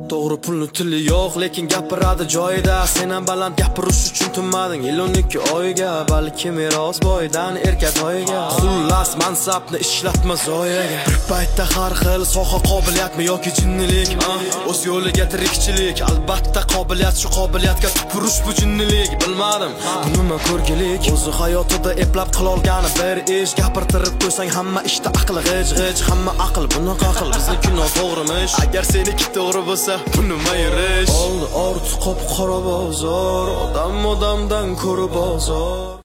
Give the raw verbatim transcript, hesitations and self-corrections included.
To'g'ri pulni tili yo'q, lekin gapiradi joyida. Sen ham baland gapirish uchun tinmading yil o'n ikki oyga, balki meros boydan erkatoyiga. Xullas mansabni ishlatma zoyaga. Bir paytda har xil soha qobiliyatmi yoki jinnilik, o'z yo'liga tirikchilik. Albatta qobiliyat, shu qobiliyatga tupurish bu jinnilik. Bilmadim bu nima ko'rgilik, o'zi hayotida eplab qila olgani bir ish. Gapirtirib qo'ysang hamma ishda aqli g'ij-g'ij, hamma aql bunaqa aql, bizniki noto'g'rimish. Agar seniki to'g'ri bo'lsa bu nima yurish? Oldi orti qop qora bozor, odam odamdan ko'ra bozor.